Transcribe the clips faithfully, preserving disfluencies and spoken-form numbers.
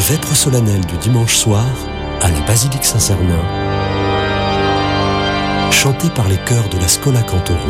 vêpres solennelles du dimanche soir à la basilique Saint-Cernin, chantée par les chœurs de la Schola Cantorum.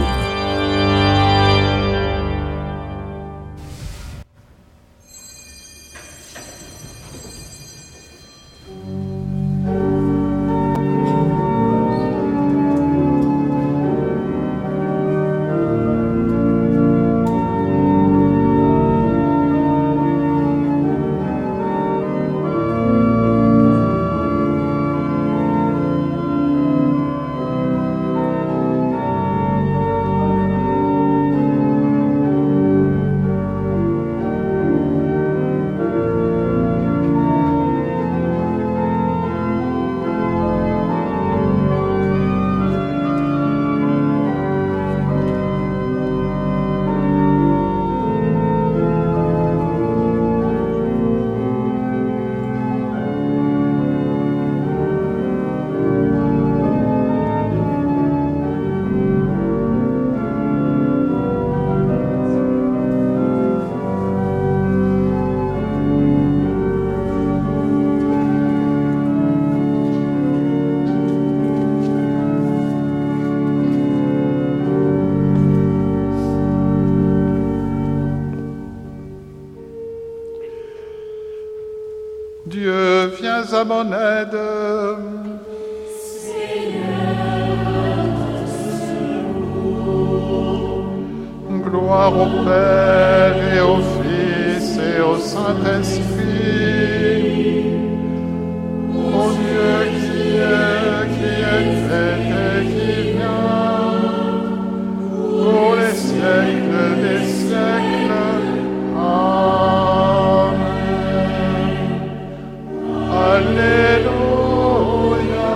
Dieu, viens à mon aide. Seigneur, gloire au Père et au Fils et au Saint-Esprit. Ô Dieu qui est, qui était et qui vient, pour les siècles des siècles. Amen. Alléluia.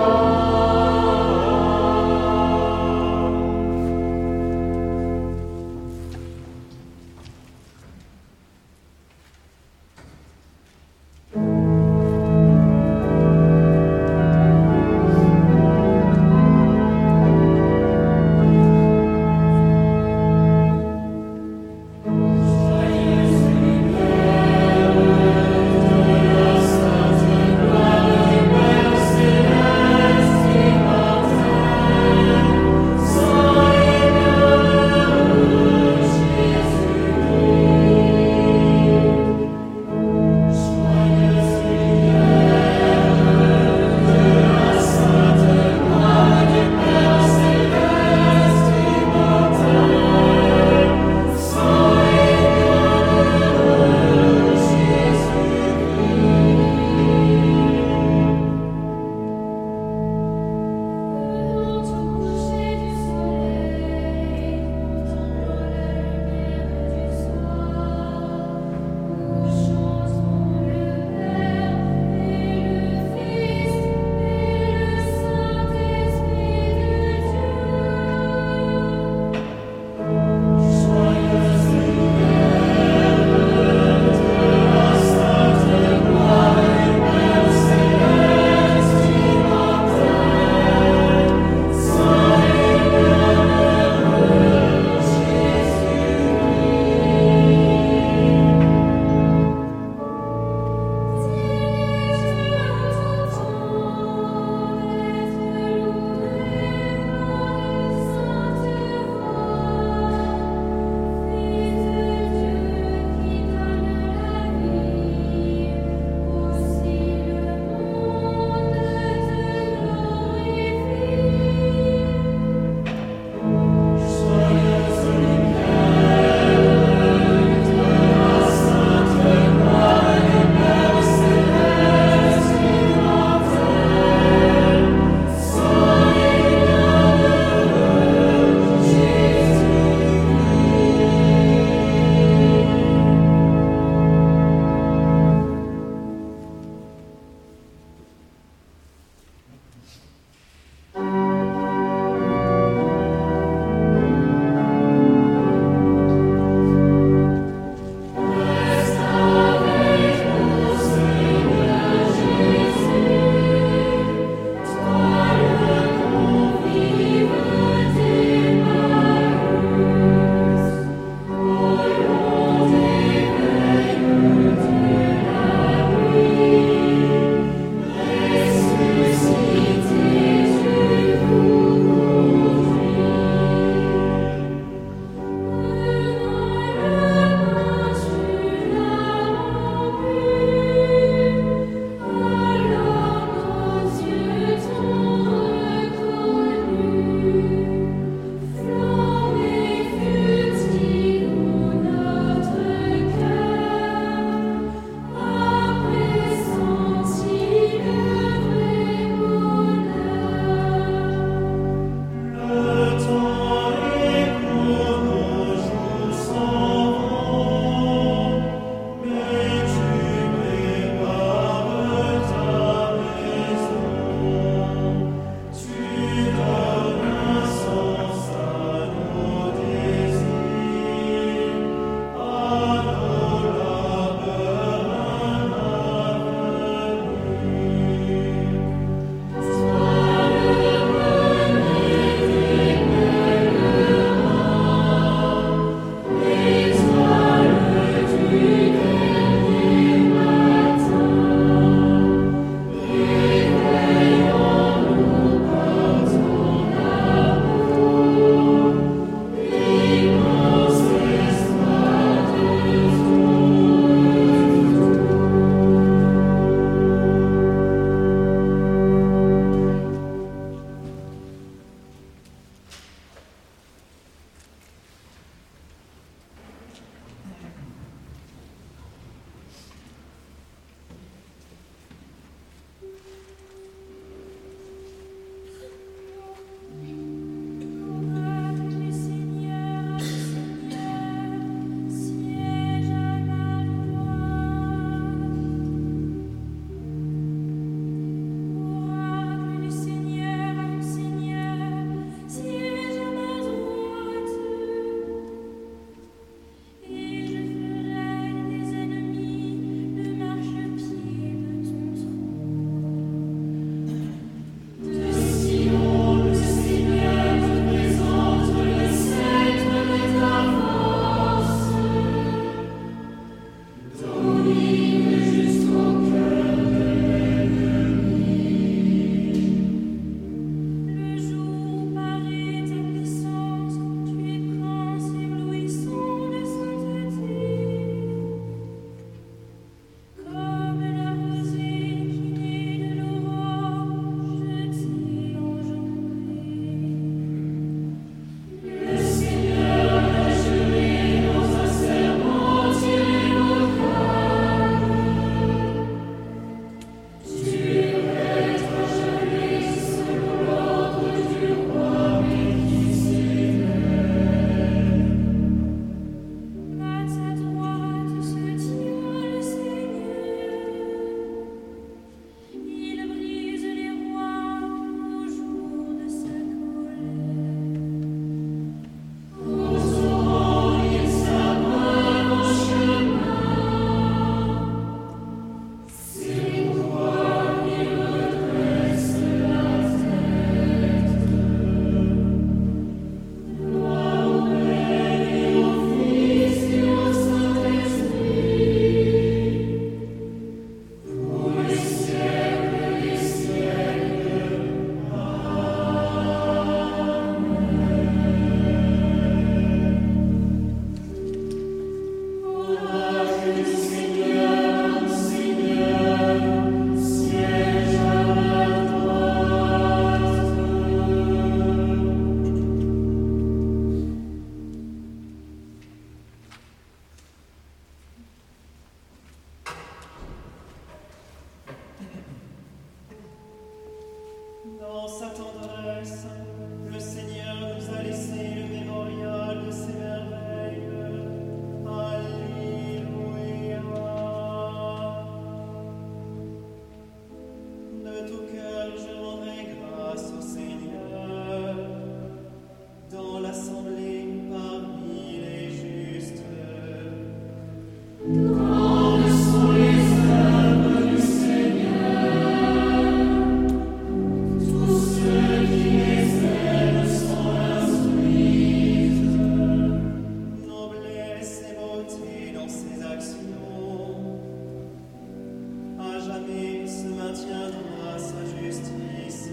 se maintiendra sa justice.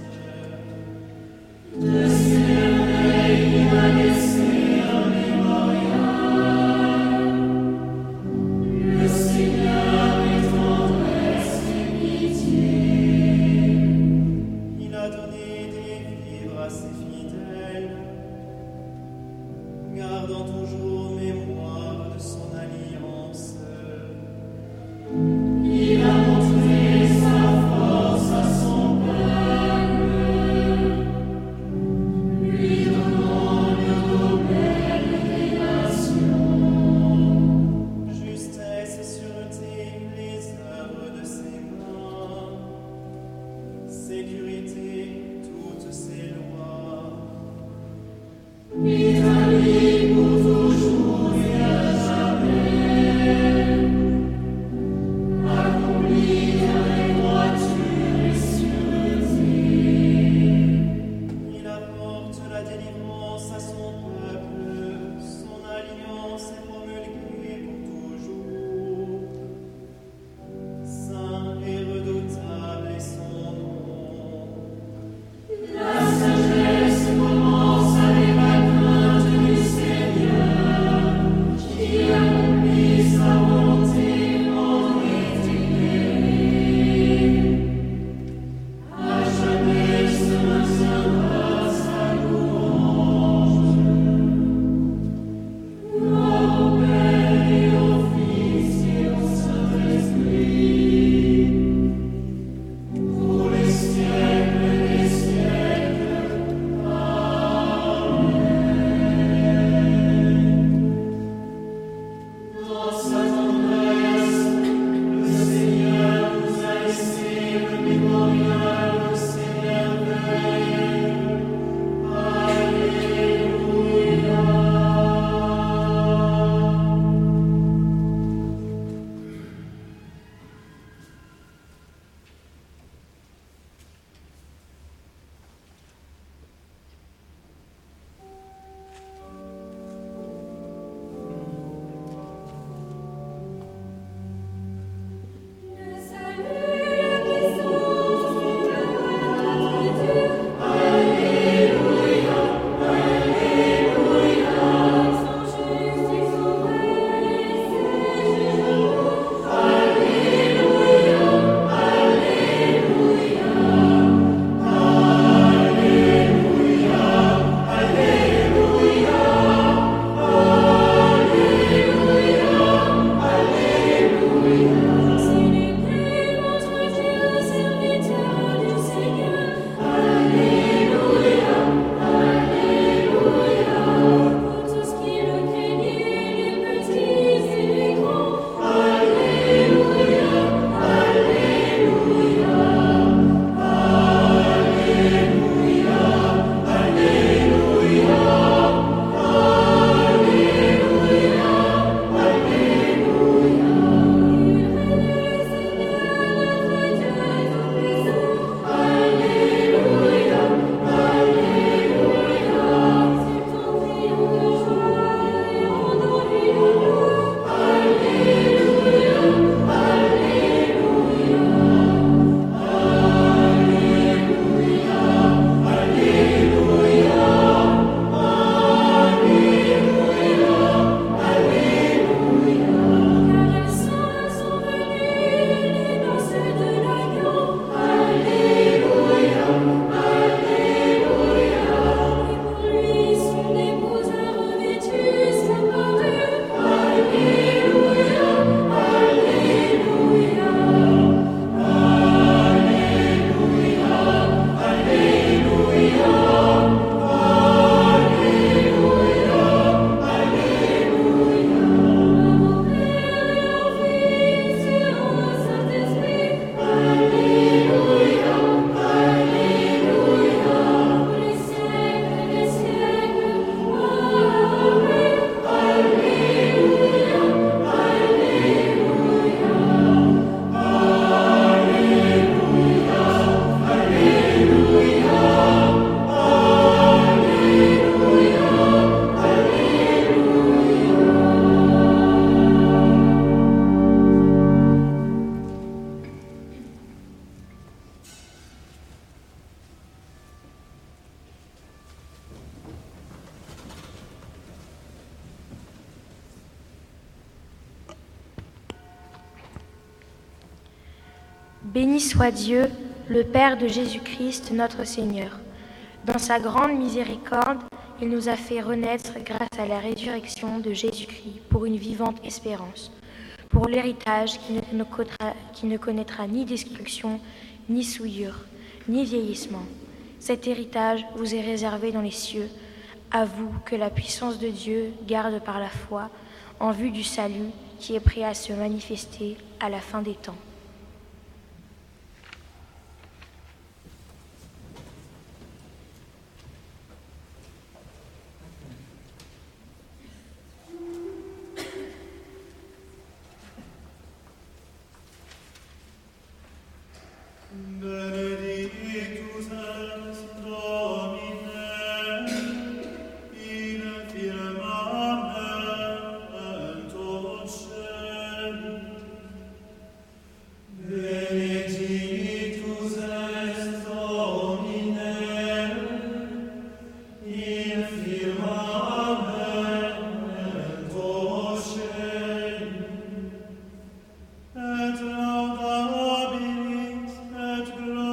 Le ciel il a laissé un mémorial. Le Seigneur est tendresse et pitié. Il a donné des vivres à ses fidèles, gardant toujours mémoire de son alliance. Il a montré sa force à son peuple, lui donnant le domaine des nations. Justesse et sûreté, les œuvres de ses mains. Sécurité, toutes ses lois. Italie pour toujours et à jamais, accomplie avec droiture et sûreté. Il apporte la délivrance à son peuple, son alliance est promulguée pour toujours. Saint et redoutable est son nom. Béni soit Dieu, le Père de Jésus-Christ, notre Seigneur. Dans sa grande miséricorde, il nous a fait renaître grâce à la résurrection de Jésus-Christ pour une vivante espérance, pour l'héritage qui ne, connaîtra, qui ne connaîtra ni destruction, ni souillure, ni vieillissement. Cet héritage vous est réservé dans les cieux, à vous que la puissance de Dieu garde par la foi en vue du salut qui est prêt à se manifester à la fin des temps. Benedictus es Domine, in firmament ocem. Benedictus es Domine, in firmament ocem. Et laudabilis et glorious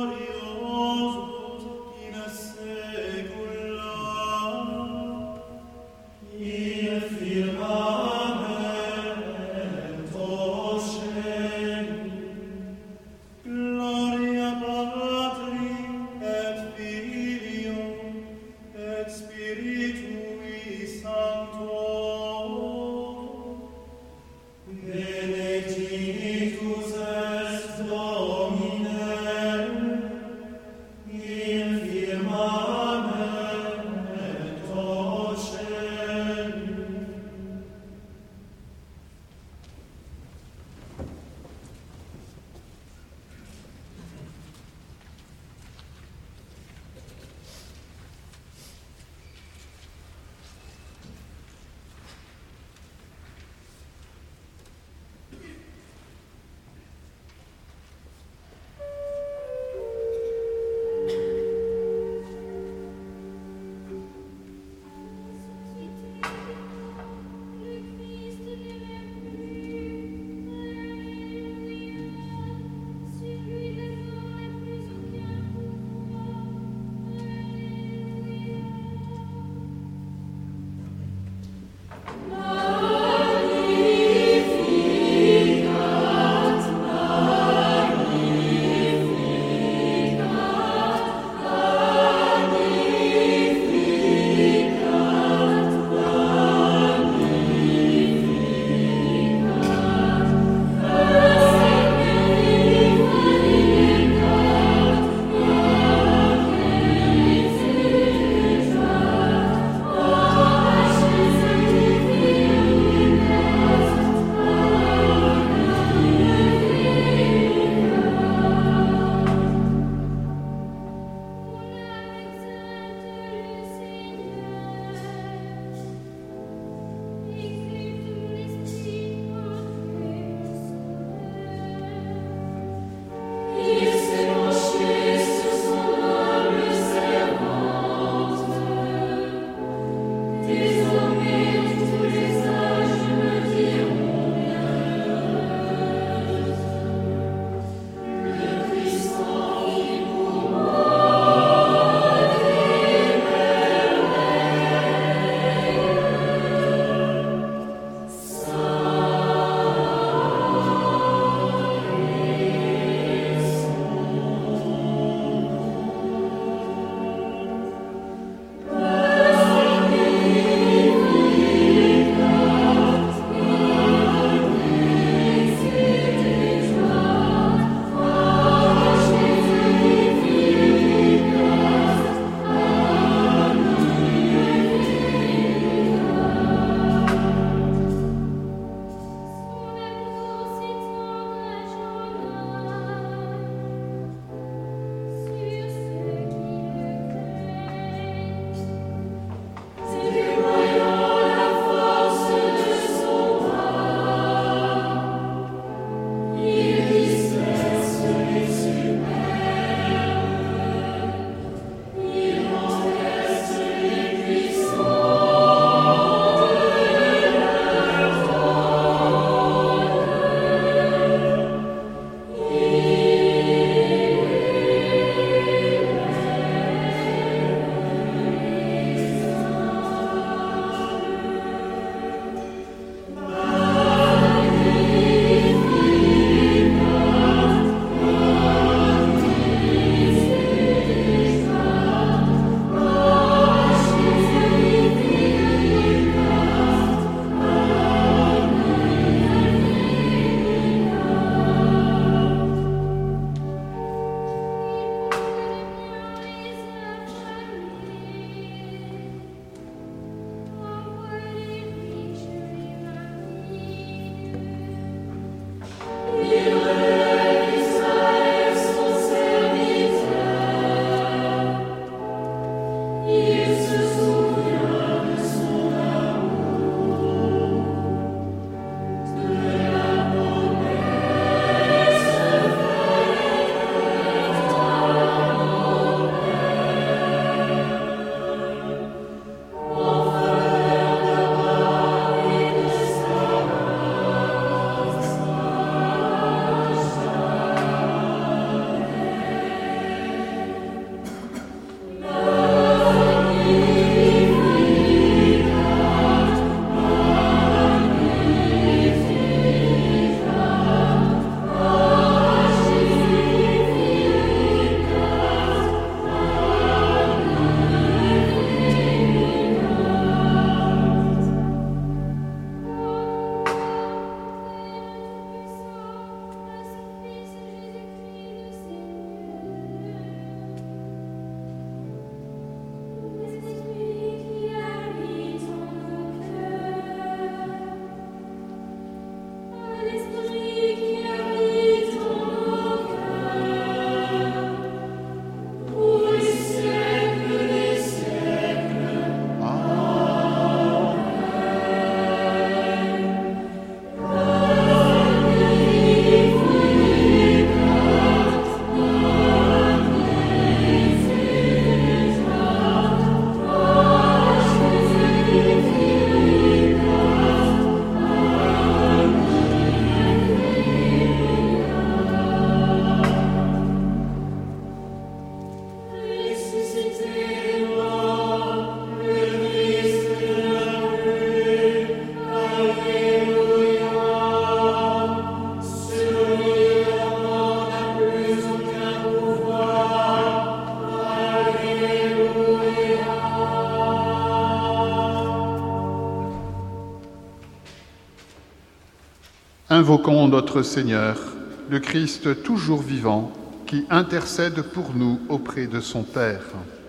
Invoquons notre Seigneur, le Christ toujours vivant, qui intercède pour nous auprès de son Père.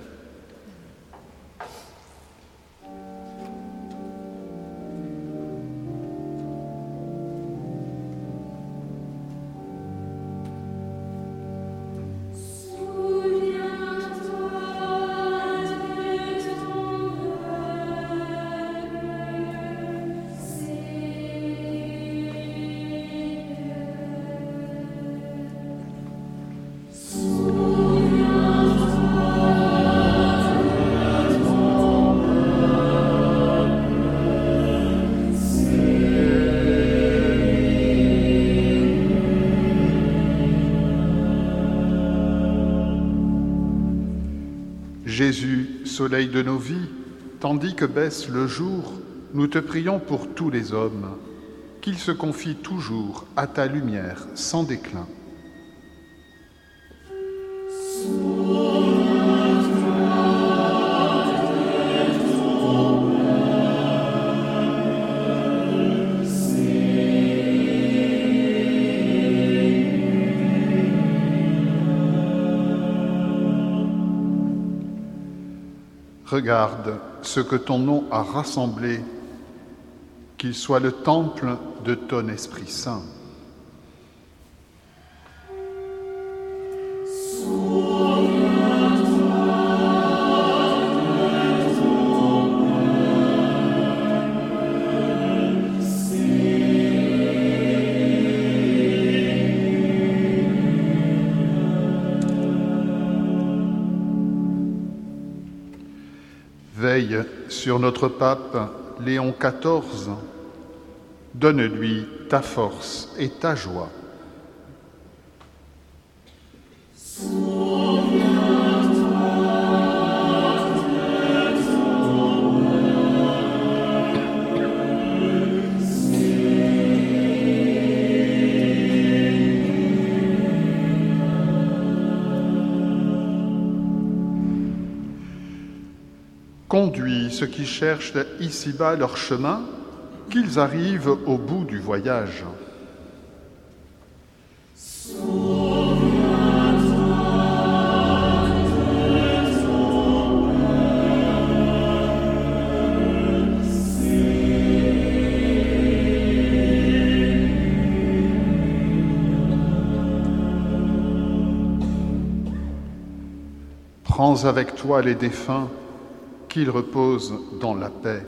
Jésus, soleil de nos vies, tandis que baisse le jour, nous te prions pour tous les hommes, qu'ils se confient toujours à ta lumière sans déclin. Regarde ce que ton nom a rassemblé, qu'il soit le temple de ton Esprit Saint. Veille sur notre pape Léon quatorze, donne-lui ta force et ta joie. Conduis ceux qui cherchent ici-bas leur chemin, qu'ils arrivent au bout du voyage. Prends avec toi les défunts, qu'ils reposent dans la paix.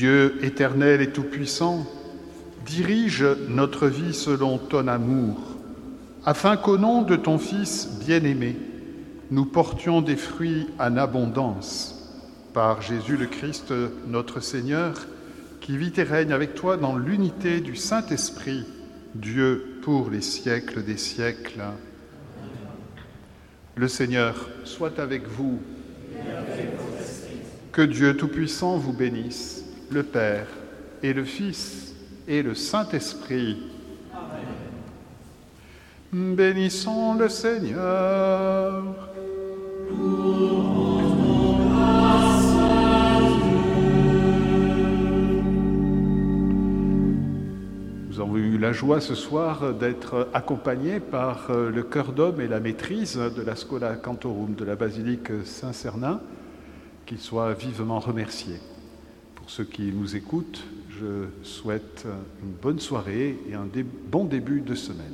Dieu éternel et tout-puissant, dirige notre vie selon ton amour, afin qu'au nom de ton Fils bien-aimé, nous portions des fruits en abondance, par Jésus le Christ, notre Seigneur, qui vit et règne avec toi dans l'unité du Saint-Esprit, Dieu pour les siècles des siècles. Le Seigneur soit avec vous. Que Dieu Tout-Puissant vous bénisse, le Père et le Fils et le Saint-Esprit. Amen. Bénissons le Seigneur. Nous avons eu la joie ce soir d'être accompagnés par le chœur d'hommes et la maîtrise de la Schola Cantorum de la basilique Saint-Cernin. Qu'ils soient vivement remerciés. Pour ceux qui nous écoutent, je souhaite une bonne soirée et un dé- bon début de semaine.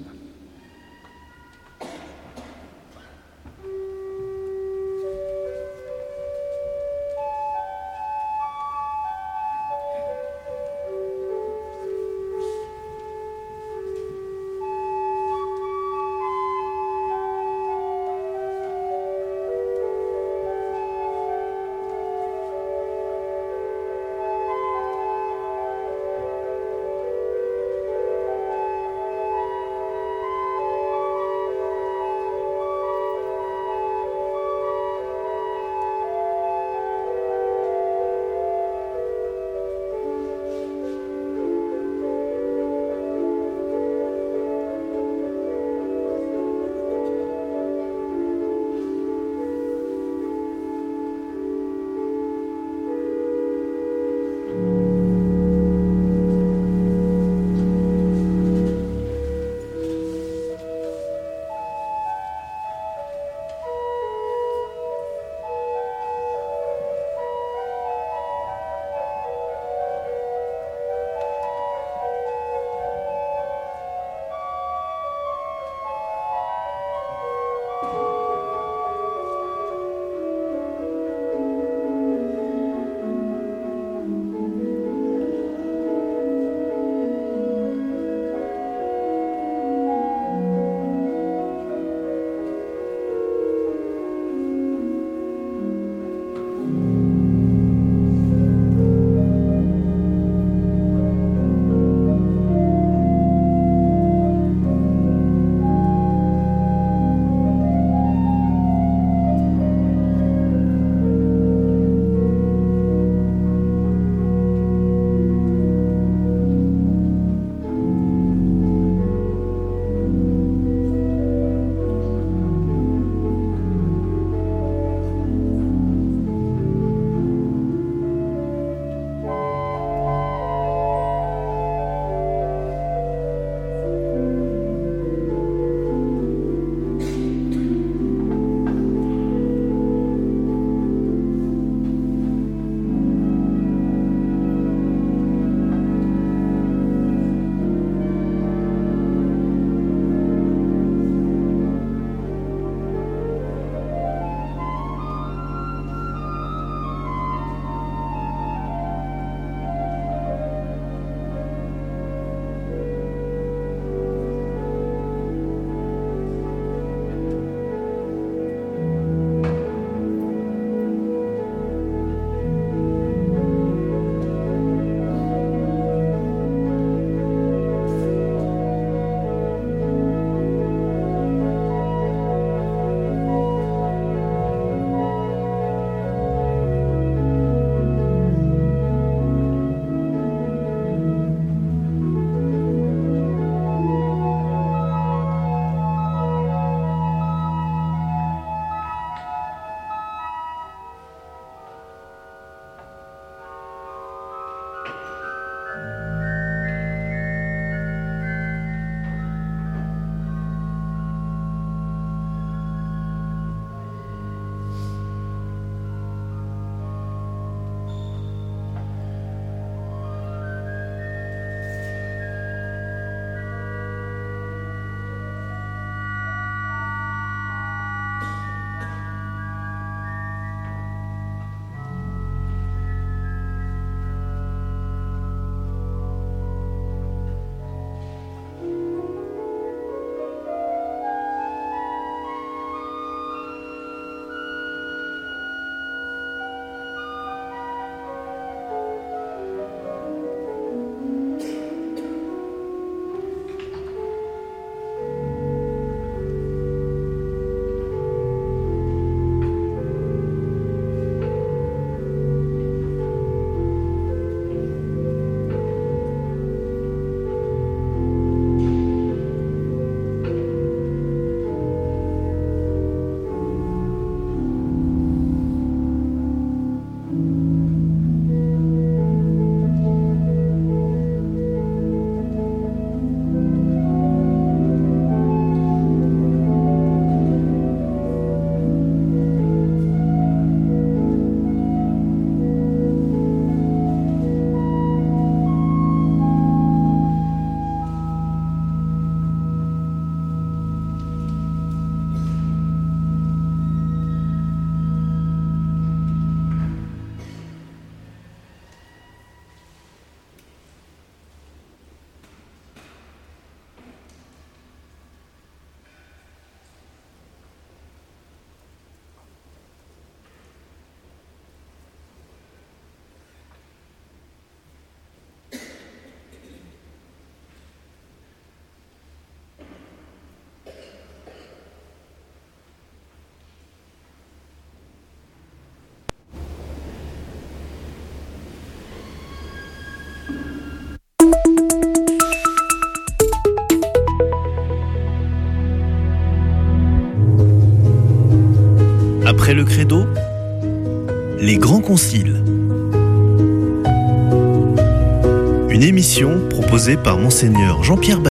le credo ? Les Grands Conciles. Une émission proposée par Monseigneur Jean-Pierre